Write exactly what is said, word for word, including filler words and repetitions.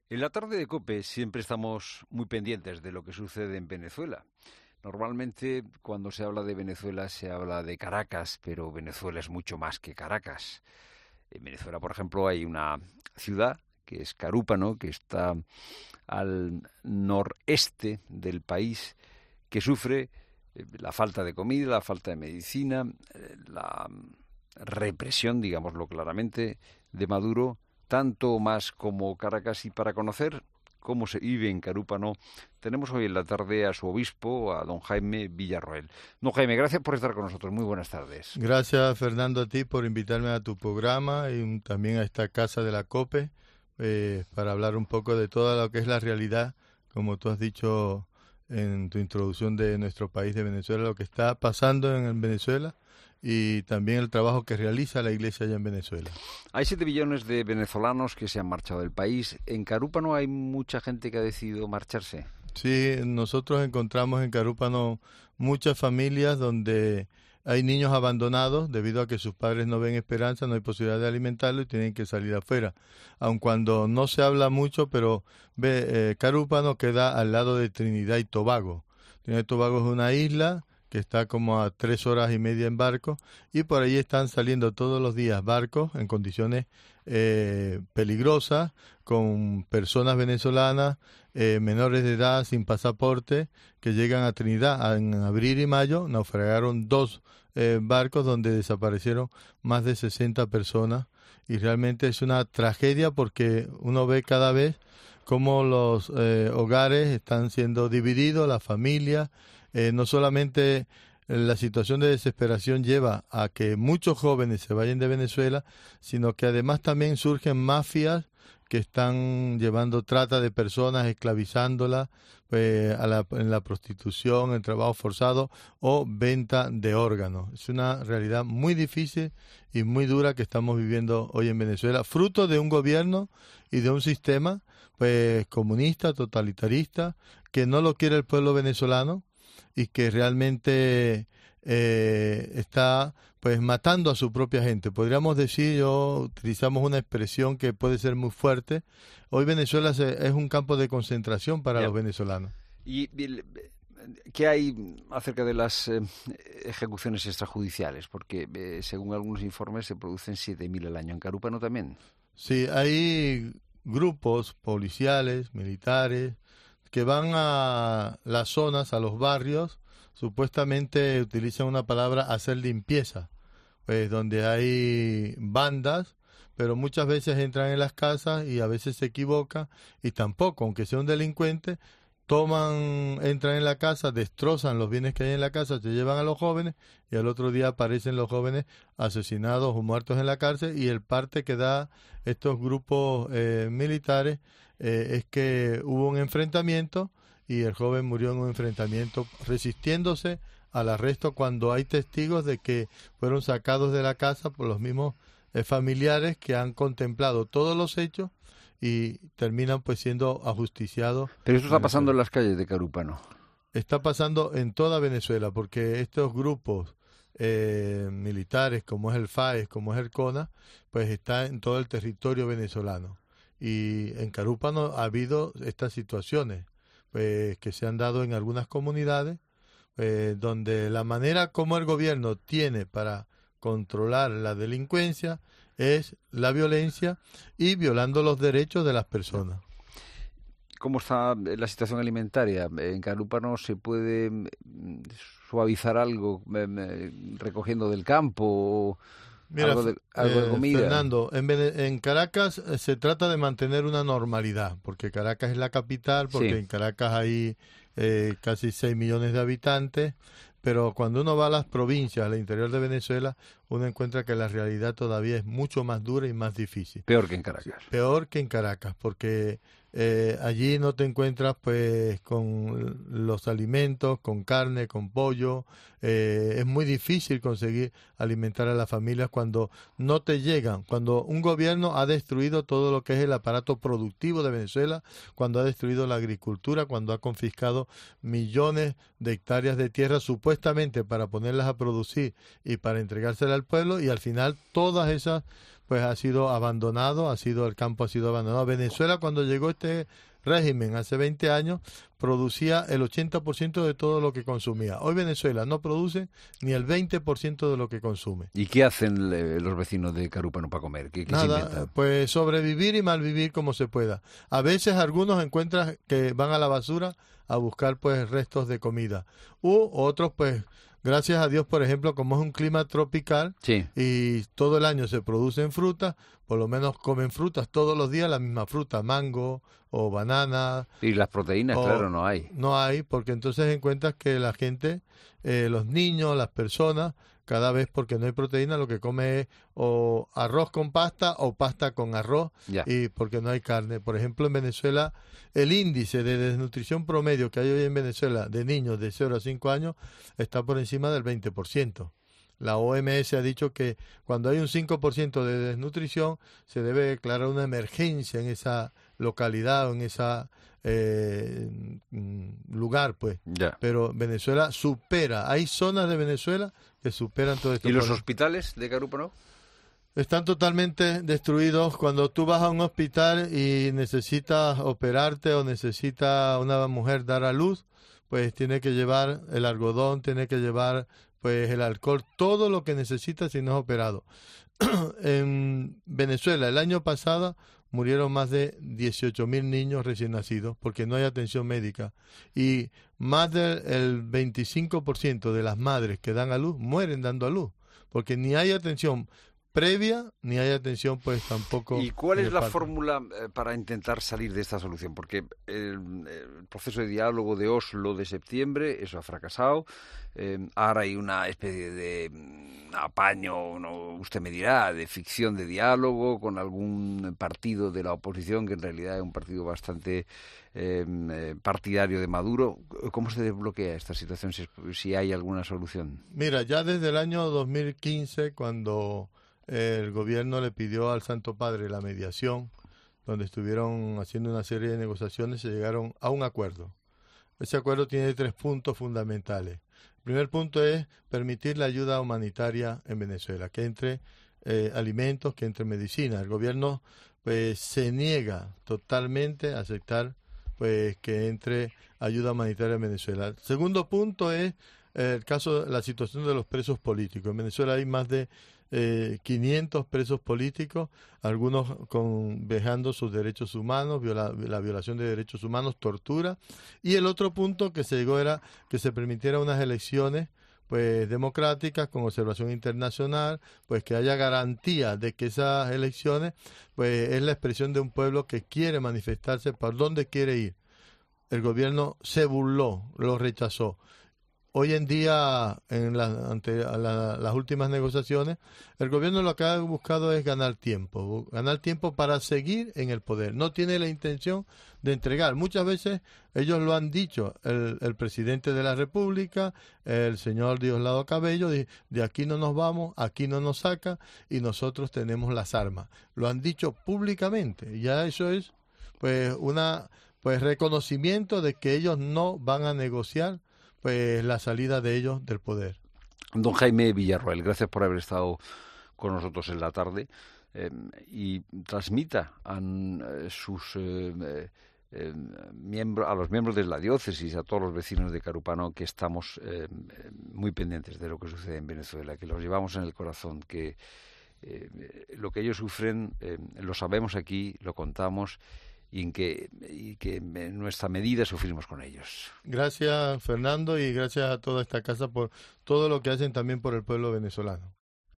En la tarde de COPE siempre estamos muy pendientes de lo que sucede en Venezuela. Normalmente cuando se habla de Venezuela se habla de Caracas, pero Venezuela es mucho más que Caracas. En Venezuela, por ejemplo, hay una ciudad que es Carúpano, que está al noreste del país, que sufre eh, la falta de comida, la falta de medicina, eh, la represión, digámoslo claramente, de Maduro, tanto más como Caracas. Y para conocer cómo se vive en Carúpano, tenemos hoy en la tarde a su obispo, a don Jaime Villarroel. Don Jaime, gracias por estar con nosotros. Muy buenas tardes. Gracias, Fernando, a ti por invitarme a tu programa y también a esta casa de la COPE eh, para hablar un poco de toda lo que es la realidad, como tú has dicho en tu introducción de nuestro país de Venezuela, lo que está pasando en Venezuela y también el trabajo que realiza la Iglesia allá en Venezuela. Hay siete millones de venezolanos que se han marchado del país. En Carúpano hay mucha gente que ha decidido marcharse. Sí, nosotros encontramos en Carúpano muchas familias donde hay niños abandonados debido a que sus padres no ven esperanza, no hay posibilidad de alimentarlos y tienen que salir afuera. Aun cuando no se habla mucho, pero ve, eh, Carúpano queda al lado de Trinidad y Tobago. Trinidad y Tobago es una isla que está como a tres horas y media en barco, y por ahí están saliendo todos los días barcos en condiciones eh, peligrosas, con personas venezolanas, eh, menores de edad, sin pasaporte, que llegan a Trinidad. En abril y mayo naufragaron dos eh, barcos donde desaparecieron más de sesenta personas, y realmente es una tragedia porque uno ve cada vez cómo los eh, hogares están siendo divididos, las familias. Eh, no solamente la situación de desesperación lleva a que muchos jóvenes se vayan de Venezuela, sino que además también surgen mafias que están llevando trata de personas, esclavizándolas eh, a la, en la prostitución, el trabajo forzado o venta de órganos. Es una realidad muy difícil y muy dura que estamos viviendo hoy en Venezuela, fruto de un gobierno y de un sistema pues comunista, totalitarista, que no lo quiere el pueblo venezolano y que realmente eh, está pues matando a su propia gente. Podríamos decir, yo utilizamos una expresión que puede ser muy fuerte. Hoy Venezuela se, es un campo de concentración para yeah. los venezolanos. ¿Y qué hay acerca de las eh, ejecuciones extrajudiciales? Porque eh, según algunos informes se producen siete mil al año. ¿En Carúpano también? Sí, hay grupos policiales, militares, que van a las zonas, a los barrios, supuestamente utilizan una palabra, hacer limpieza, pues donde hay bandas, pero muchas veces entran en las casas y a veces se equivocan y tampoco, aunque sea un delincuente, toman, entran en la casa, destrozan los bienes que hay en la casa, se llevan a los jóvenes y al otro día aparecen los jóvenes asesinados o muertos en la cárcel, y el parte que da estos grupos eh, militares eh, es que hubo un enfrentamiento y el joven murió en un enfrentamiento resistiéndose al arresto, cuando hay testigos de que fueron sacados de la casa por los mismos eh, familiares que han contemplado todos los hechos y terminan pues siendo ajusticiados. Pero esto está pasando en las calles de Carúpano. Está pasando en toda Venezuela, porque estos grupos eh, militares, como es el FAES, como es el CONA, pues está en todo el territorio venezolano. Y en Carúpano ha habido estas situaciones pues, que se han dado en algunas comunidades, eh, donde la manera como el gobierno tiene para controlar la delincuencia es la violencia y violando los derechos de las personas. ¿Cómo está la situación alimentaria? ¿En Carúpano se puede suavizar algo recogiendo del campo? Mira, algo de, algo eh, de comida. Fernando, en, en Caracas eh, se trata de mantener una normalidad, porque Caracas es la capital, porque sí. En Caracas hay eh, casi seis millones de habitantes, pero cuando uno va a las provincias, al interior de Venezuela, uno encuentra que la realidad todavía es mucho más dura y más difícil. Peor que en Caracas. Peor que en Caracas, porque eh, allí no te encuentras pues con los alimentos, con carne, con pollo. Eh, es muy difícil conseguir alimentar a las familias cuando no te llegan, cuando un gobierno ha destruido todo lo que es el aparato productivo de Venezuela, cuando ha destruido la agricultura, cuando ha confiscado millones de hectáreas de tierra supuestamente para ponerlas a producir y para entregárselas al pueblo, y al final todas esas pues ha sido abandonado, ha sido el campo ha sido abandonado. Venezuela, cuando llegó este régimen hace veinte años, producía el ochenta por ciento de todo lo que consumía. Hoy Venezuela no produce ni el veinte por ciento de lo que consume. ¿Y qué hacen eh, los vecinos de Carúpano para comer? ¿Qué, qué se Nada, inventan? pues sobrevivir y malvivir como se pueda. A veces algunos encuentran que van a la basura a buscar pues restos de comida. U otros pues, gracias a Dios, por ejemplo, como es un clima tropical Sí. y todo el año se producen frutas, por lo menos comen frutas todos los días, la misma fruta, mango o banana. Y las proteínas, o, claro, no hay. No hay, porque entonces encuentras que la gente, eh, los niños, las personas, cada vez porque no hay proteína, lo que come es o arroz con pasta o pasta con arroz, Ya. y porque no hay carne. Por ejemplo, en Venezuela, el índice de desnutrición promedio que hay hoy en Venezuela de niños de cero a cinco años está por encima del veinte por ciento. La O M S ha dicho que cuando hay un cinco por ciento de desnutrición se debe declarar una emergencia en esa localidad o en esa eh, lugar, pues. Ya. Pero Venezuela supera, hay zonas de Venezuela que superan todo esto. ¿Y los Por- hospitales de Carúpano? Están totalmente destruidos. Cuando tú vas a un hospital y necesitas operarte o necesita una mujer dar a luz, pues tiene que llevar el algodón, tiene que llevar pues el alcohol, todo lo que necesita si no es operado. En Venezuela el año pasado murieron más de dieciocho mil niños recién nacidos porque no hay atención médica, y más del el veinticinco por ciento de las madres que dan a luz mueren dando a luz porque ni hay atención previa ni hay atención pues tampoco. ¿Y cuál en es el la parto. fórmula eh, para intentar salir de esta solución? Porque el, el proceso de diálogo de Oslo de septiembre, eso ha fracasado. Eh, ahora hay una especie de mm, apaño, no, usted me dirá, de ficción de diálogo con algún partido de la oposición que en realidad es un partido bastante eh, eh, partidario de Maduro. ¿Cómo se desbloquea esta situación, si, es- si hay alguna solución? Mira, ya desde el año dos mil quince, cuando el gobierno le pidió al Santo Padre la mediación, donde estuvieron haciendo una serie de negociaciones, se llegaron a un acuerdo. Ese acuerdo tiene tres puntos fundamentales. El primer punto es permitir la ayuda humanitaria en Venezuela, que entre eh, alimentos, que entre medicina. El gobierno pues se niega totalmente a aceptar pues que entre ayuda humanitaria en Venezuela. El segundo punto es eh, el caso, la situación de los presos políticos. En Venezuela hay más de eh, quinientos presos políticos, algunos con vejando sus derechos humanos, viola, la violación de derechos humanos, tortura. Y el otro punto que se llegó era que se permitiera unas elecciones pues democráticas con observación internacional, pues que haya garantía de que esas elecciones pues es la expresión de un pueblo que quiere manifestarse por dónde quiere ir. El gobierno se burló, lo rechazó. Hoy en día, en la, ante la, las últimas negociaciones, el gobierno lo que ha buscado es ganar tiempo, ganar tiempo para seguir en el poder. No tiene la intención de entregar. Muchas veces ellos lo han dicho, el, el presidente de la República, el señor Diosdado Cabello, de, de aquí no nos vamos, aquí no nos saca y nosotros tenemos las armas. Lo han dicho públicamente. Y ya eso es pues una pues reconocimiento de que ellos no van a negociar pues la salida de ellos del poder. Don Jaime Villarroel, gracias por haber estado con nosotros en la tarde eh, y transmita a eh, sus eh, eh, miembros, a los miembros de la diócesis, a todos los vecinos de Carúpano, que estamos eh, muy pendientes de lo que sucede en Venezuela, que los llevamos en el corazón, que eh, lo que ellos sufren eh, lo sabemos aquí, lo contamos, y en que, y que en nuestra medida sufrimos con ellos. Gracias, Fernando, y gracias a toda esta casa por todo lo que hacen también por el pueblo venezolano.